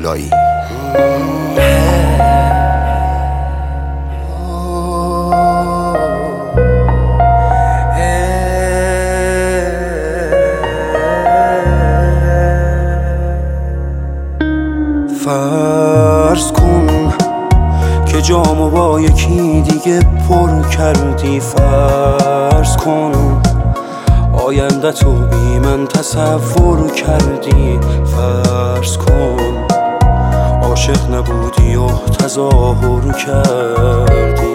خدایی. فرض کن که جامو با یکی دیگه پر کردی. فرض کن آینده تو بی من تصور کردی. فرض کن عاشق نبودی و تظاهر کردی.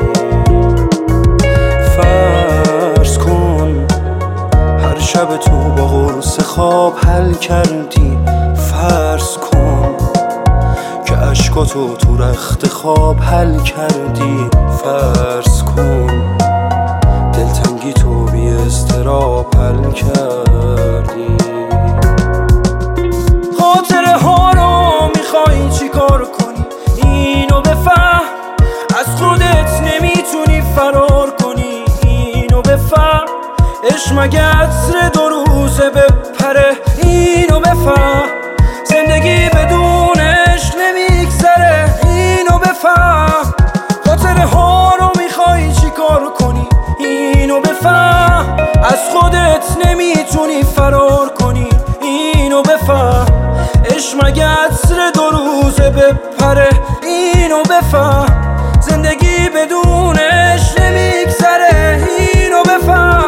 فرض کن هر شب تو با قرص خواب حل کردی. فرض کن که عشقاتو تو رخت خواب حل کردی. فرض کن دلتنگی تو بی اضطراب حل کردی. خاطره ها رو میخوای چی کار کنی؟ اینو بفهم از خودت نمیتونی فرار کنی. اینو بفهم عشق مگه عطر 2 روزه بپره. اینو بفهم زندگی بدون عشق نمیگذره. اینو بفهم خاطره ها رو میخوای چی کار کنی؟ اینو بفهم از خودت نمیتونی فرار کنی. اینو بفهم عشق مگه عطر 2 روزه بپره. اینو بفهم زندگی بدون عشق نمیگذره. اینو بفهم.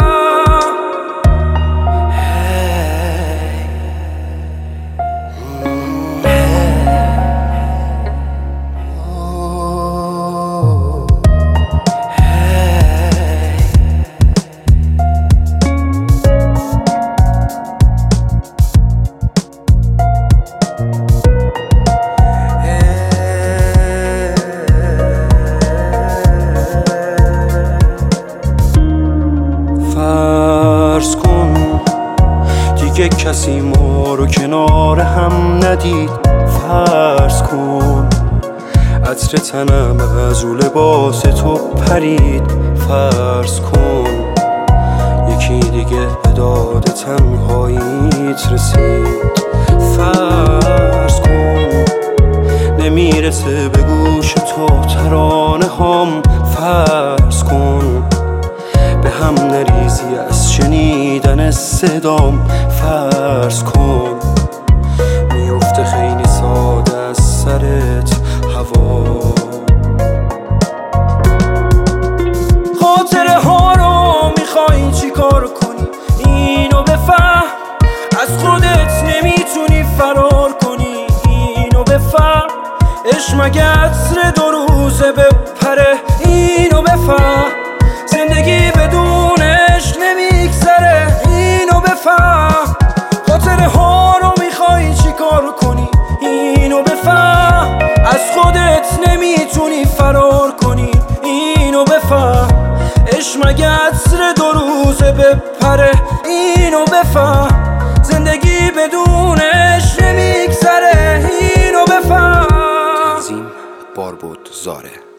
فرض کن دیگه کسی ما رو کنار هم ندید. فرض کن عطر تنم از رو لباس تو پرید. فرض کن یکی دیگه به داد تنهاییت رسید. فرض کن نمیرسه به گوش تو ترانه هام. فرض کن به هم نریزی از شنیدن صدام. فرض کن میفته خیلی ساده از سرت هوا. خاطره ها رو میخوای چی کار کنی؟ اینو بفهم از خودت نمیتونی فرار کنی. اینو بفهم عشق مگه عطر 2 روزه بپره. اینو بفهم زندگی بدون عشق نمیگذره. اینو بفهم خاطره ها رو میخوای چی کار کنی؟ اینو بفهم از خودت نمیتونی فرار کنی. اینو بفهم عشق مگه عطر 2 روزه بپره. اینو بفهم زندگی بدون عشق نمیگذره. اینو بفهم. تنظیم باربود زاره.